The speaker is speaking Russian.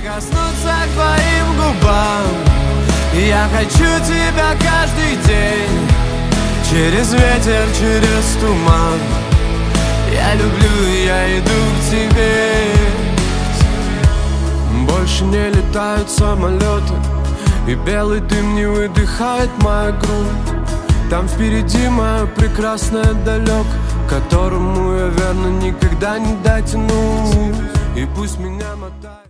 прикоснуться к твоим губам. Я хочу тебя каждый день, через ветер, через туман. Я люблю, я иду к тебе. Больше не летают самолеты, и белый дым не выдыхает моя грудь. Там впереди мое прекрасное далек, к которому я верно никогда не дотянусь. И пусть меня мотает.